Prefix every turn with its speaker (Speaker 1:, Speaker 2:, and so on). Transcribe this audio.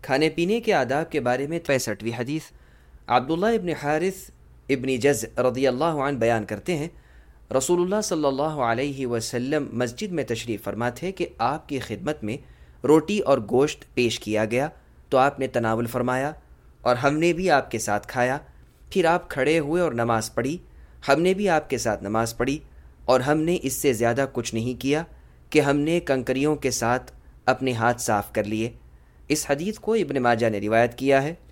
Speaker 1: खाने पीने के आदाब के बारे में 65वीं हदीस। अब्दुल्लाह इब्न हारिस इब्न जज़ रज़ियल्लाहु अन्हु बयान करते हैं, रसूलुल्लाह सल्लल्लाहु अलैहि वसल्लम मस्जिद में तशरीफ़ फरमा थे कि आपकी खिदमत में रोटी और गोश्त पेश किया गया तो आपने तनावुल फरमाया और हमने भी आपके साथ खाया। फिर आप खड़े हुए और नमाज़ पढ़ी, हमने भी आपके साथ नमाज़ पढ़ी और हमने इससे ज़्यादा कुछ नहीं किया कि हमने कंकरियों के साथ अपने हाथ साफ़ कर लिए। इस हदीस को इब्न माजा ने रिवायत किया है।